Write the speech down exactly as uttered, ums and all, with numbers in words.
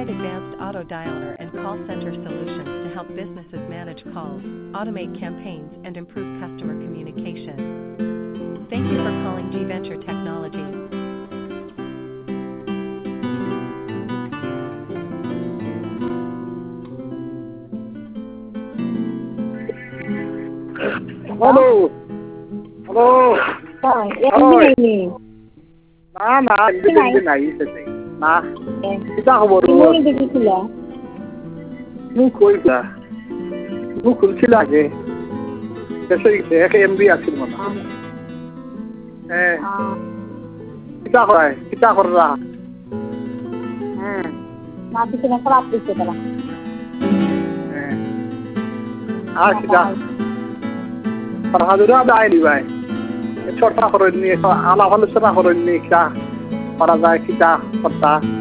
provide advanced auto dialer and call center solutions to help businesses manage calls, automate campaigns, and improve customer communication. Thank you for calling G Venture Technology. Halo. Halo. Rồi, em Ôi. cái này nè. না না নাই। এদিকে নাই সেটাই না এ, কিতা খবর তুমি কিন্তু দিছিল। তুমি কইলা তুমি খুলছিল আগে শেষ হয়ে গেছে এক এমবি আছিল মনে হয়। হ্যাঁ আহ, কিতা করায় কিতা কররা হুম না পিছনে খারাপ দিচ্ছে তারা। হ্যাঁ আর কিতা ফরহাদুরা দাইলি ভাই ছোটা করে নিয়ে আলা ভালো ছোটা করে নিয়ে কিতা করা যায় কিতা করতা